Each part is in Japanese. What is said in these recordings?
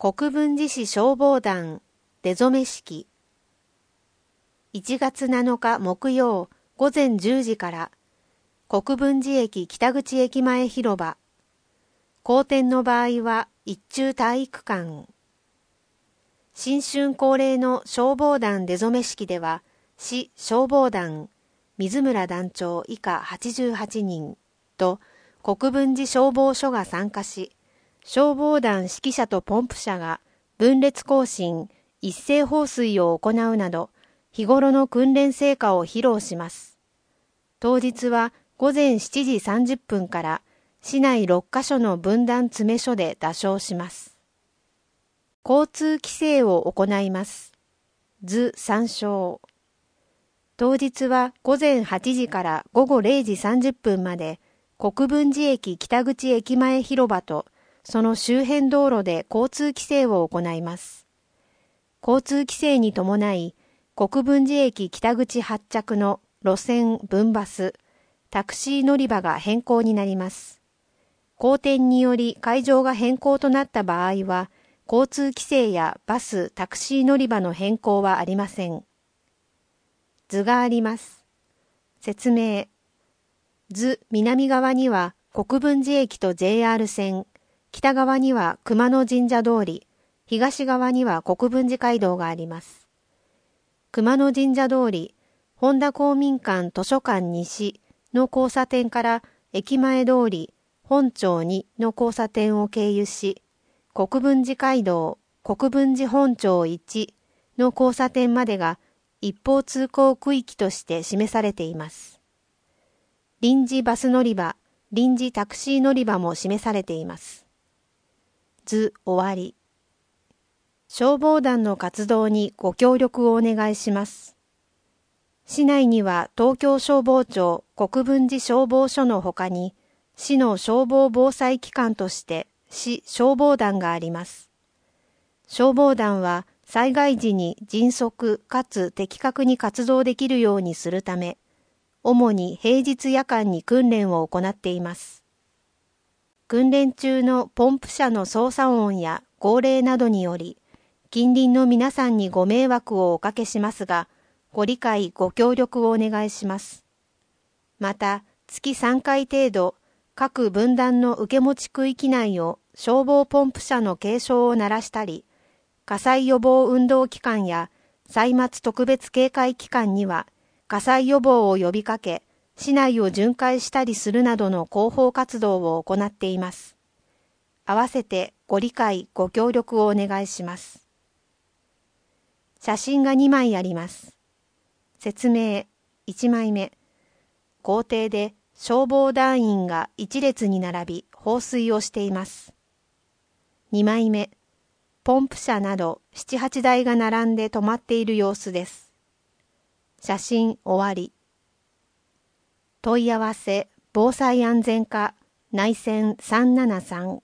国分寺市消防団出初式。1月7日木曜午前10時から国分寺駅北口駅前広場。好天の場合は一中体育館。新春恒例の消防団出初式では、市消防団水村団長以下88人と国分寺消防署が参加し、消防団指揮者とポンプ車が分列行進、一斉放水を行うなど、日頃の訓練成果を披露します。当日は午前7時30分から市内6カ所の分団詰め所で打鐘します。交通規制を行います。図参照。当日は午前8時から午後0時30分まで国分寺駅北口駅前広場とその周辺道路で交通規制を行います。交通規制に伴い、国分寺駅北口発着の路線分バス、タクシー乗り場が変更になります。好天により会場が変更となった場合は、交通規制やバス、タクシー乗り場の変更はありません。図があります。説明。図南側には国分寺駅と JR 線、北側には熊野神社通り、東側には国分寺街道があります。熊野神社通り、本田公民館図書館西の交差点から駅前通り、本町2の交差点を経由し、国分寺街道、国分寺本町1の交差点までが一方通行区域として示されています。臨時バス乗り場、臨時タクシー乗り場も示されています。図終わり。消防団の活動にご協力をお願いします。市内には東京消防庁国分寺消防署の他に、市の消防防災機関として市消防団があります。消防団は災害時に迅速かつ的確に活動できるようにするため、主に平日夜間に訓練を行っています。訓練中のポンプ車の操作音や号令などにより、近隣の皆さんにご迷惑をおかけしますが、ご理解ご協力をお願いします。また、月3回程度、各分団の受け持ち区域内を消防ポンプ車の警鐘を鳴らしたり、火災予防運動期間や歳末特別警戒期間には火災予防を呼びかけ、市内を巡回したりするなどの広報活動を行っています。合わせてご理解ご協力をお願いします。写真が2枚あります。説明1枚目。校庭で消防団員が一列に並び放水をしています。2枚目。ポンプ車など7、8台が並んで止まっている様子です。写真終わり。問い合わせ防災安全課内線373。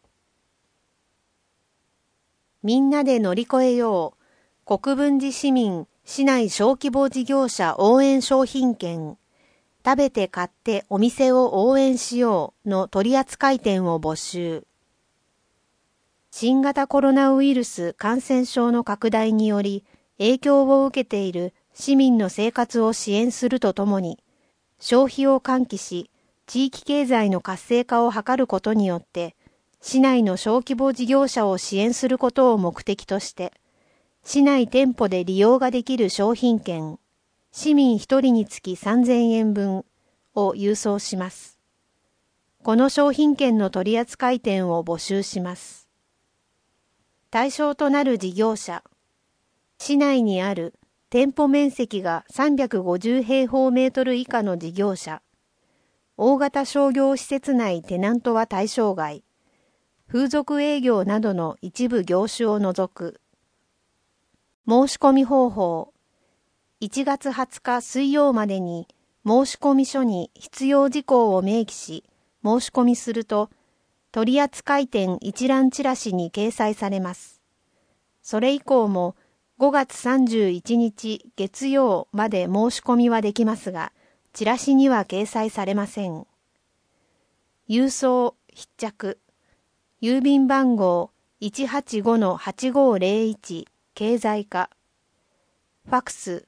みんなで乗り越えよう。国分寺市民市内小規模事業者応援商品券。食べて買ってお店を応援しようの取扱店を募集。新型コロナウイルス感染症の拡大により影響を受けている市民の生活を支援するとともに、消費を喚起し、地域経済の活性化を図ることによって、市内の小規模事業者を支援することを目的として、市内店舗で利用ができる商品券、市民1人につき3000円分を郵送します。この商品券の取扱店を募集します。対象となる事業者、市内にある店舗面積が350平方メートル以下の事業者、大型商業施設内テナントは対象外、風俗営業などの一部業種を除く。申し込み方法、1月20日水曜までに申込書に必要事項を明記し、申し込みすると、取扱店一覧チラシに掲載されます。それ以降も5月31日月曜まで申し込みはできますが、チラシには掲載されません。郵送、必着、郵便番号 185-8501 経済課。ファクス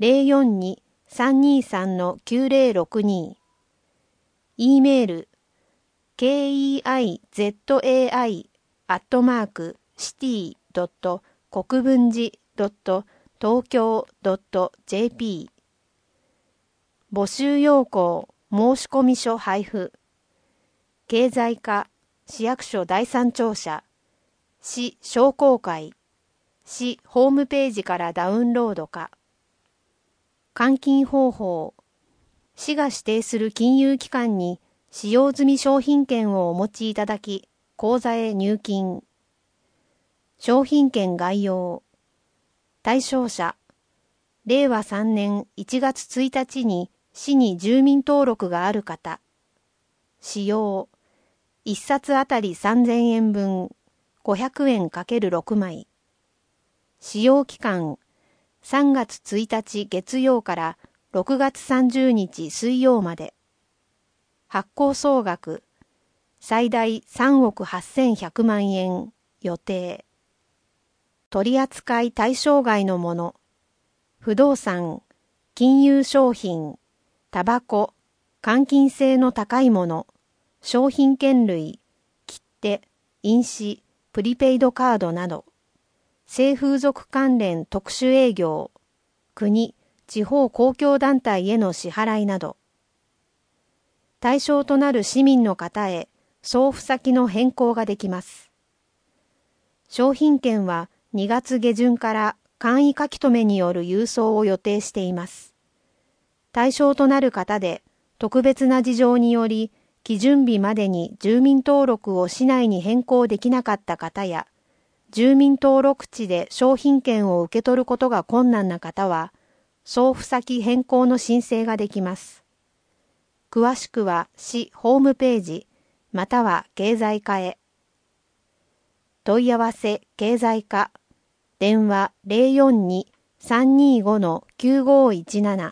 042-323-9062。E メール keizai@city.国分寺.東京.jp。募集要項申込書配布。経済課市役所第三庁舎市商工会市ホームページからダウンロードか。換金方法。市が指定する金融機関に使用済み商品券をお持ちいただき、口座へ入金。商品券概要。対象者。令和3年1月1日に市に住民登録がある方。使用。1冊あたり3000円分、500円 ×6 枚。使用期間、3月1日月曜から6月30日水曜まで。発行総額、最大3億8100万円予定。取扱い対象外のもの、不動産、金融商品、タバコ、換金性の高いもの、商品券類、切手、印紙、プリペイドカードなど、性風俗関連特殊営業、国、地方公共団体への支払いなど、対象となる市民の方へ送付先の変更ができます。商品券は2月下旬から簡易書き留めによる郵送を予定しています。対象となる方で特別な事情により基準日までに住民登録を市内に変更できなかった方や、住民登録地で商品券を受け取ることが困難な方は、送付先変更の申請ができます。詳しくは市ホームページ、または経済課へ。問い合わせ経済課、電話042-325-9517。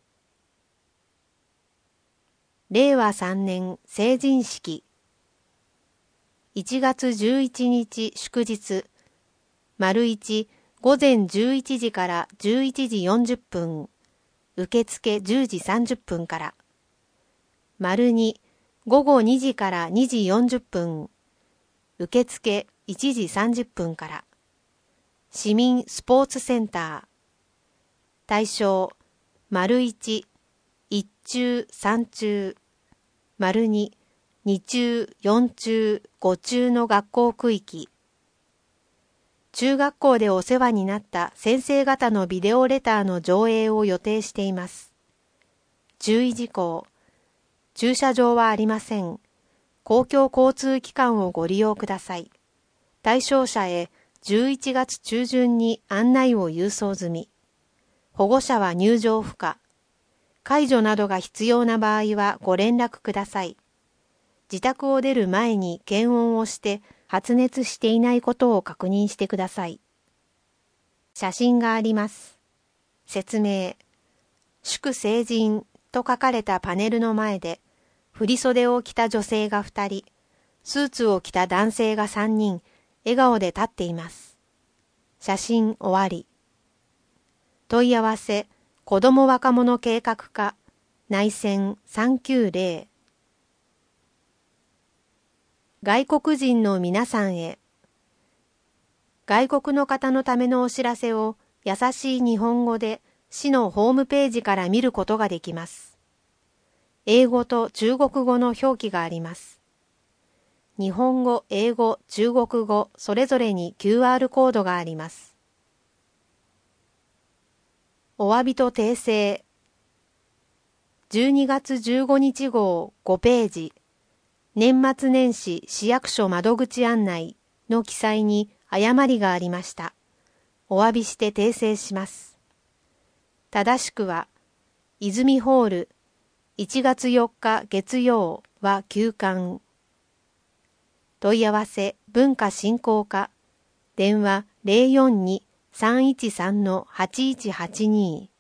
令和3年成人式。1月11日祝日。丸1、午前11時から11時40分。受付10時30分から。丸2、午後2時から2時40分。受付1時30分から。市民スポーツセンター。対象、丸1、1中3中、丸2、2中4中5中の学校区域。中学校でお世話になった先生方のビデオレターの上映を予定しています。注意事項。駐車場はありません。公共交通機関をご利用ください。対象者へ11月中旬に案内を郵送済み。保護者は入場不可。介助などが必要な場合はご連絡ください。自宅を出る前に検温をして発熱していないことを確認してください。写真があります。説明。祝成人と書かれたパネルの前で、振袖を着た女性が2人、スーツを着た男性が3人、笑顔で立っています。写真終わり。問い合わせ、子ども若者計画課、内線390。外国人の皆さんへ。外国の方のためのお知らせを優しい日本語で市のホームページから見ることができます。英語と中国語の表記があります。日本語、英語、中国語、それぞれに QR コードがあります。お詫びと訂正。12月15日号5ページ。年末年始市役所窓口案内の記載に誤りがありました。お詫びして訂正します。正しくは、泉ホール、1月4日月曜は休館。問い合わせ文化振興課、電話042-313-8182。